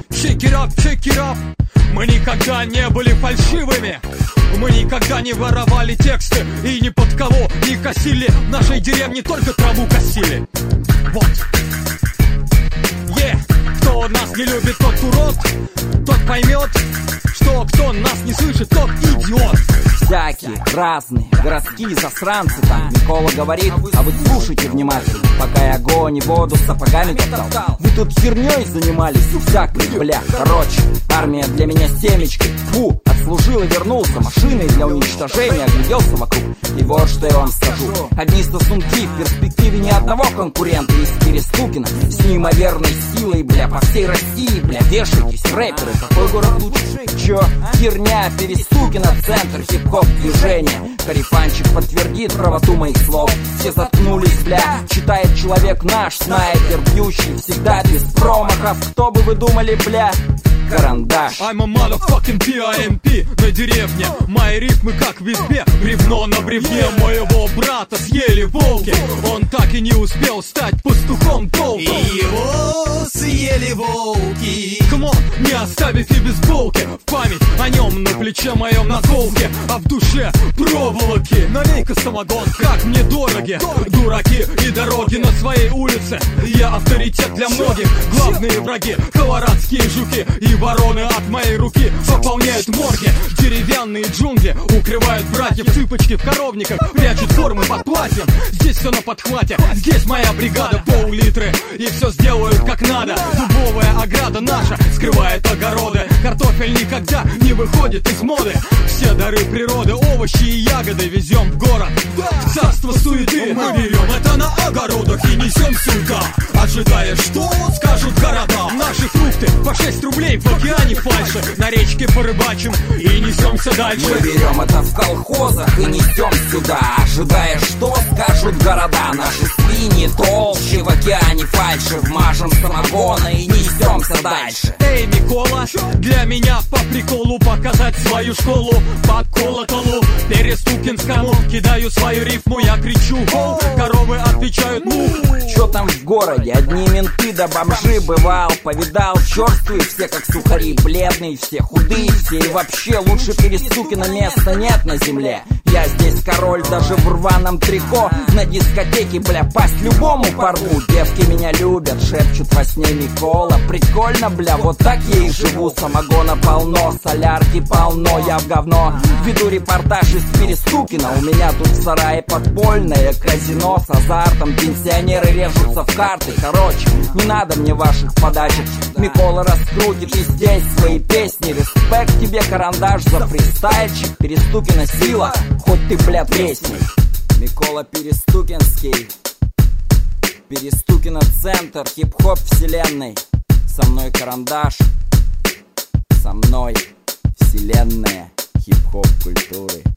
Check it up. Мы никогда не были фальшивыми. Мы никогда не воровали тексты и ни под кого не косили. В нашей деревне только траву косили. Вот. Кто нас не любит, тот урод. Тот поймет, что кто нас не слышит, тот идиот. Всякие, разные, городские засранцы там. Микола говорит, а вы слушайте внимательно. Пока я огонь и воду сапогами топтал, вы тут херней занимались всякой, бля. Короче, армия для меня семечки. Фу, отслужил и вернулся машиной для уничтожения. Огляделся вокруг, и вот что я вам скажу. Одни сосунки, в перспективе ни одного конкурента из Перестукина. С неимоверной силой, бля, по всей России, бля, вешайтесь, рэперы. Какой город лучше? Чё? Херня, Перестукина, центр хип-хоп движения. Карифанчик подтвердит правоту моих слов. Все заткнулись, бля, читает человек наш, снайпер бьющий, всегда без промахов. Кто бы вы думали, бля? Карандаш. I'm a motherfucking PIMP на деревне. Мои рифмы как в избе. Бревно на бревне моего брата съели волки. Он так и не успел стать пастухом толком. И его съели волки. Камон, не оставив и бейсболки. В память о нем на плече моем наколке, а в душе проволоки. Налей-ка самогон, как мне дороги. Дураки и дороги на своей улице. Я авторитет для многих. Главные враги, колорадские жуки и вороны от моей руки пополняют морги. Деревянные джунгли укрывают братьев. Цыпочки в коровниках прячут формы под платьем. Здесь все на подхвате, здесь моя бригада. Пол-литры и все сделают как надо. Дубовая ограда наша скрывает огороды. Картофель никогда не выходит из моды. Все дары природы, овощи и ягоды везем в город, в царство суеты. Мы берем это на огородах и несем сюда, ожидая, что скажут города. Наши фрукты по 6 рублей в океане фальши. На речке порыбачим и несемся дальше. Мы берем это в колхозах и несем сюда, ожидая, что скажут города. Наши свиньи толще в океане фальши. Вмажем самогона и несемся дальше. Эй, Микола, для меня по приколу показать свою школу. По колоколу перестукинскому кидаю свою рифму, я кричу гол. Коровы отвечают му. Чё там в городе? Одни менты да бомжи. Бывал, повидал, черствые все как сухари. Бледные все, худые все. И вообще лучше Перестукина места нет на земле. Я здесь король даже в рваном трико. На дискотеке, бля, пасть любому порву. Девки меня любят, шепчут во сне Микола. Прикольно, бля, вот так я и живу. Самогона полно, солярки полно, я в говно. Веду репортаж из Перестукина. У меня тут в сарае подпольное казино с азартом. Пенсионеры режутся в карты. Короче, не надо мне ваших подачек. Микола раскрутит и здесь свои песни. Респект тебе, карандаш, за фристайльчик. Перестукина сила, хоть ты, бля, тресни. Микола Перестукинский. Перестукино центр хип-хоп вселенной. Со мной карандаш. Со мной вселенная хип-хоп культуры.